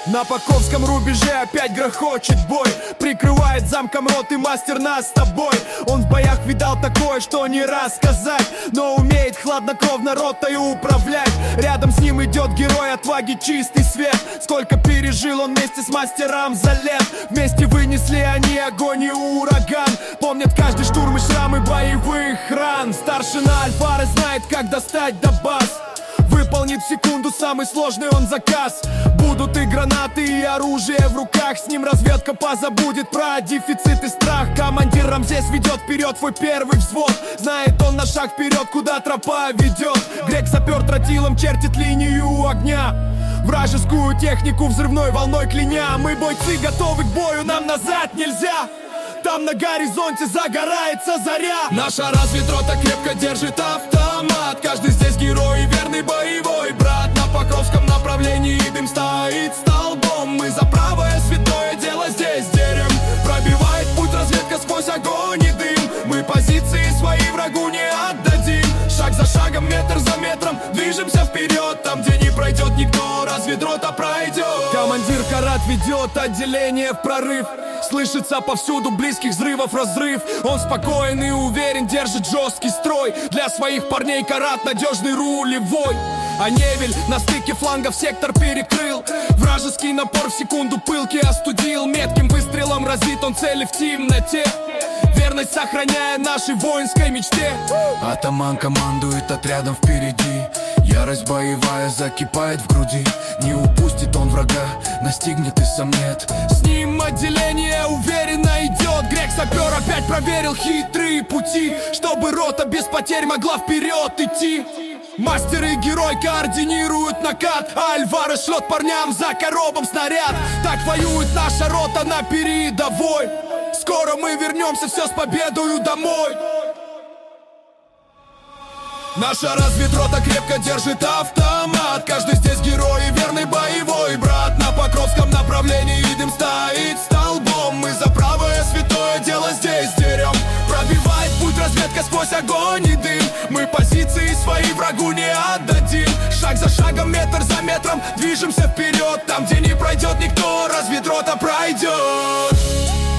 На Покровском рубеже опять грохочет бой. Прикрывает замком рот и мастер нас с тобой. Он в боях видал такое, что не рассказать, но умеет хладнокровно ротою управлять. Рядом с ним идет герой отваги, чистый свет. Сколько пережил он вместе с мастером за лет. Вместе вынесли они огонь и ураган. Помнят каждый штурм и шрамы боевых ран. Старшина Альварес знает, как достать до баз. Выполнит в секунду самый сложный он заказ. Будут и гранаты, и оружие в руках. С ним разведка позабудет про дефицит и страх. Командир Рамзес ведет вперед свой первый взвод. Знает он на шаг вперед, куда тропа ведет. Грек-сапер тротилом чертит линию огня. Вражескую технику взрывной волной кляня. Мы бойцы готовы к бою, нам назад нельзя. Там на горизонте загорается заря. Наша разведрота крепко держит автомат. Каждый здесь герой и верный боевой брат. На Покровском направлении дым стоит столбом. Мы за правое святое дело здесь дерем. Пробивает путь разведка сквозь огонь и дым. Мы позиции свои врагу не отдадим. Шаг за шагом, метр за метром движемся вперед. Там, где не пройдет никто, разведрота пройдет. Командир Карат ведет отделение в прорыв. Слышится повсюду близких взрывов разрыв. Он спокоен и уверен, держит жесткий строй. Для своих парней Карат надежный рулевой. А Невель на стыке флангов сектор перекрыл. Вражеский напор в секунду пылки остудил. Метким выстрелом разит он цели в темноте, верность сохраняя нашей воинской мечте. Атаман командует отрядом впереди. Ярость боевая закипает в груди. Не упустит он врага, настигнет и сам нет. С ним отделение уверенно идет. Грек-сапер опять проверил хитрые пути, чтобы рота без потерь могла вперед идти. Мастер и герой координируют накат, а Альварес шлет парням за коробом снаряд. Так воюет наша рота на передовой. Скоро мы вернемся все с победою домой. Наша разведрота крепко держит автомат. Каждый здесь герой и верный боевой брат. На Покровском направлении дым стоит столбом. Мы за правое святое дело здесь дерем. Пробивает путь разведка сквозь огонь и дым. Мы позиции свои врагу не отдадим. Шаг за шагом, метр за метром движемся вперед. Там, где не пройдет никто, разведрота пройдет.